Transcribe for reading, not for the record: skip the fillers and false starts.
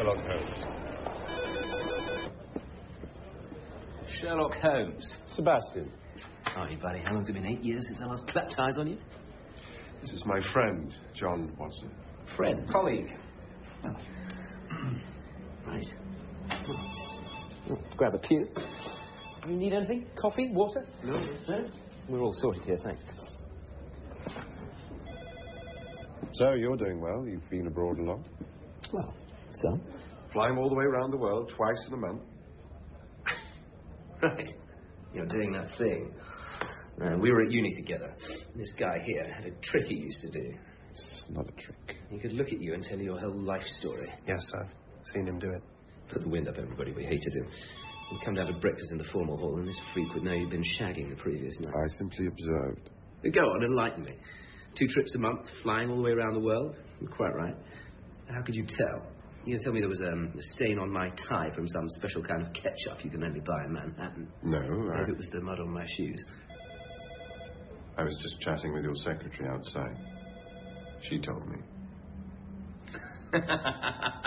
Sherlock Holmes. Sherlock Holmes. Sebastian. Hi, buddy. How long's it been? 8 years since I last clapped eyes on you? This is my friend, John Watson. Friend? Colleague. Oh. Right. Grab a pew. You need anything? Coffee? Water? No. No? We're all sorted here, thanks. So, you're doing well. You've been abroad a lot. Well, some. Flying all the way around the world twice in a month. Right. You're doing that thing. We were at uni together. This guy here had a trick he used to do. It's not a trick. He could look at you and tell you your whole life story. Yes, I've seen him do it. Put the wind up everybody. We hated him. He'd come down to breakfast in the formal hall, and this freak would know you'd been shagging the previous night. I simply observed. Go on, enlighten me. 2 trips a month, flying all the way around the world? You're quite right. How could you tell? You tell me there was a stain on my tie from some special kind of ketchup you can only buy in Manhattan. No, Maybe it was the mud on my shoes. I was just chatting with your secretary outside. She told me.